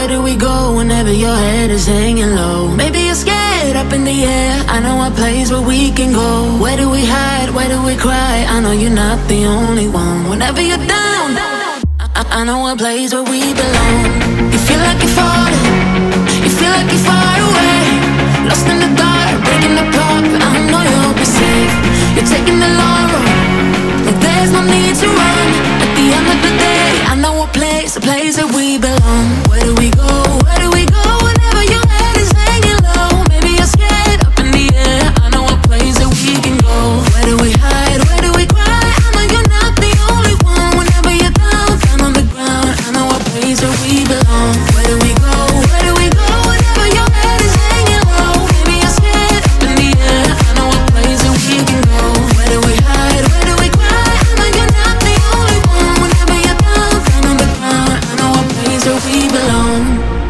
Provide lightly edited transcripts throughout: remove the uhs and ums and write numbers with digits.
Where do we go whenever your head is hanging low? Maybe you're scared up in the air. I know a place where we can go. Where do we hide? Where do we cry? I know you're not the only one. Whenever you're down, I know a place where we belong. You feel like you're falling. You feel like you're far away. Lost in the dark, breaking apart, but I know you'll be safe. You're taking the long road, but there's no need to run. At the end of the day, I know a place that we belong. Where do we go? Where do we go whenever your head is hanging low? Maybe you're scared up in the air. I know a place that we can go. Where do we hide? Where do we cry? I know you're not the only one. Whenever you're down on the ground, I know a place that we belong. Where do we go? Where do we go whenever your head is hanging low? Maybe you're scared up in the air. I know a place that we can go. Where do we hide? Where do we cry? I know you're not the only one. Whenever you're down on the ground, I know a place that we belong.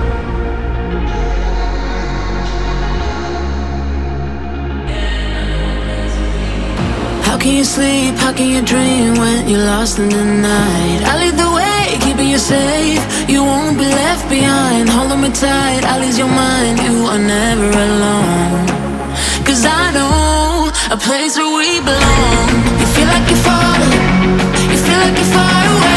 How can you sleep? How can you dream when you're lost in the night? I lead the way, keeping you safe. You won't be left behind. Holding me tight, I'll ease your mind. You are never alone. 'Cause I know a place where we belong. You feel like you're falling. You feel like you're far away.